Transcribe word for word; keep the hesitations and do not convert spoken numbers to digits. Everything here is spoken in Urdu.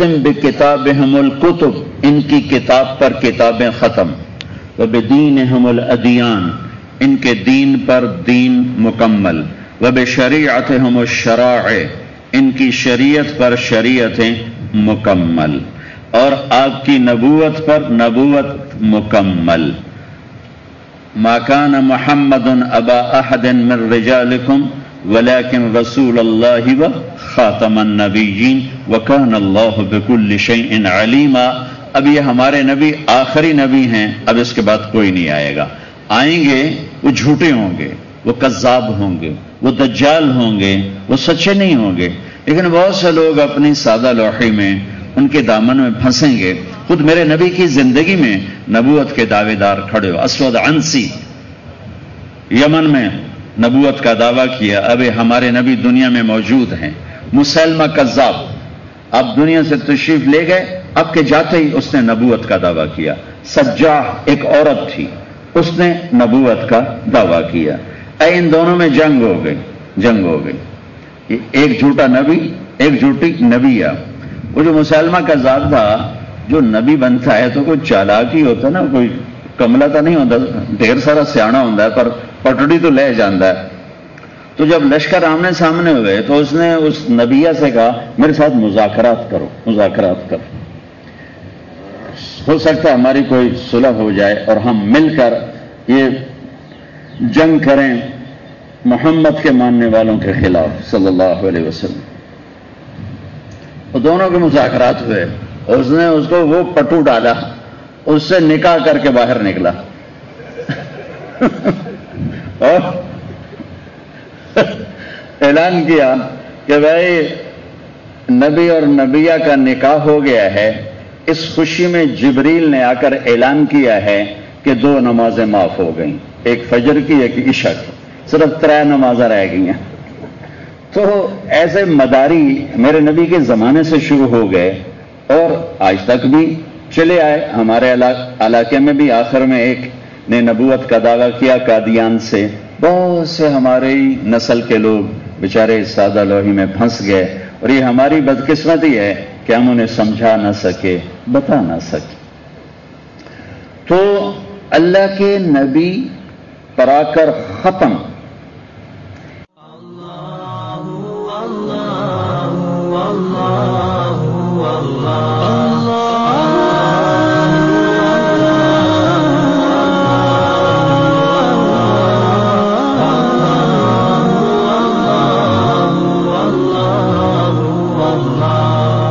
ختم بکتابہم الکتب، ان کی کتاب پر کتابیں ختم، وبدینہم الادیان، ان کے دین پر دین مکمل، وبشریعتہم الشرائع، ان کی شریعت پر شریعتیں مکمل، اور آپ کی نبوت پر نبوت مکمل۔ ما کان محمد ابا احد من رجالکم ولكن رسول اللہ و خاتم النبیین وکان اللہ بکل شیء علیما۔ اب یہ ہمارے نبی آخری نبی ہیں، اب اس کے بعد کوئی نہیں آئے گا۔ آئیں گے وہ جھوٹے ہوں گے، وہ کذاب ہوں گے، وہ دجال ہوں گے، وہ سچے نہیں ہوں گے، لیکن بہت سے لوگ اپنی سادہ لوحی میں ان کے دامن میں پھنسیں گے۔ خود میرے نبی کی زندگی میں نبوت کے دعوے دار کھڑے ہو، اسود عنسی یمن میں نبوت کا دعویٰ کیا، اب ہمارے نبی دنیا میں موجود ہیں۔ مسلمہ کذاب اب دنیا سے تشریف لے گئے، اب کے جاتے ہی اس نے نبوت کا دعویٰ کیا۔ سجاح ایک عورت تھی، اس نے نبوت کا دعویٰ کیا۔ اے ان دونوں میں جنگ ہو گئی، جنگ ہو گئی، ایک جھوٹا نبی، ایک جھوٹی نبیہ۔ وہ جو مسلمہ کذاب تھا، جو نبی بنتا ہے تو کوئی چالاک ہی ہوتا ہے نا، کوئی کملا تو نہیں ہوتا، ڈھیر سارا سیاح ہوتا ہے پر پٹڑی تو لے جانا ہے۔ تو جب لشکر آمنے سامنے ہوئے تو اس نے اس نبیہ سے کہا میرے ساتھ مذاکرات کرو، مذاکرات کرو، ہو سکتا ہے ہماری کوئی صلح ہو جائے اور ہم مل کر یہ جنگ کریں محمد کے ماننے والوں کے خلاف صلی اللہ علیہ وسلم۔ وہ دونوں کے مذاکرات ہوئے، اس نے اس کو وہ پٹو ڈالا، اس سے نکاح کر کے باہر نکلا اور اعلان کیا کہ بھائی نبی اور نبیہ کا نکاح ہو گیا ہے۔ اس خوشی میں جبریل نے آ کر اعلان کیا ہے کہ دو نمازیں معاف ہو گئیں، ایک فجر کی ایک عشاء کی، صرف ترے نمازیں رہ گئی ہیں۔ تو ایسے مداری میرے نبی کے زمانے سے شروع ہو گئے اور آج تک بھی چلے آئے۔ ہمارے علاقے میں بھی آخر میں ایک نے نبوت کا دعویٰ کیا قادیان سے، بہت سے ہماری نسل کے لوگ بیچارے سادہ لوہی میں پھنس گئے، اور یہ ہماری بدقسمتی ہے کہ ہم انہیں سمجھا نہ سکے، بتا نہ سکے۔ تو اللہ کے نبی پر آ کر ختم